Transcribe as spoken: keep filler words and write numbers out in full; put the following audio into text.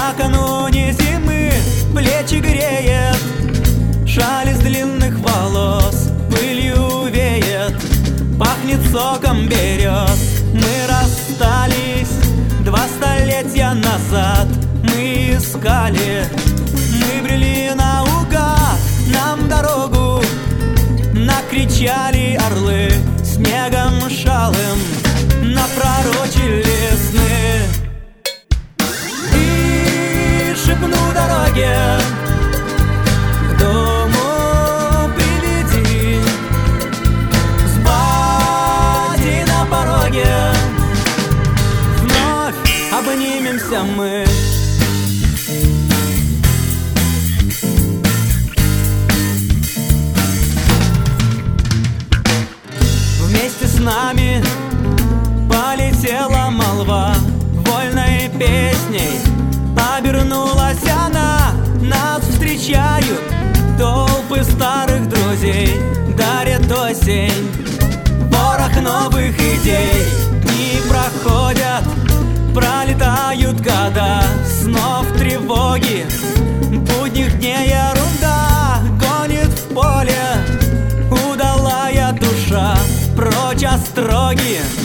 Накануне зимы плечи греет, шаль из длинных волос пылью веет, пахнет соком берез. Мы расстались два столетия назад. Мы искали, мы брели наугад, нам дорогу накричали орлы, снегом шалым напророчили сны. И шепну дороге: к дому приведи, спать на пороге. Вновь обнимемся мы. Вместе с нами полетела молва вольной песней. Обернулась она, нас встречают толпы старых друзей. Дарит осень ворох новых идей. Дни проходят, пролетают года, снов тревоги, будних дней ерунда гонит в поле удалая душа прочь остроги.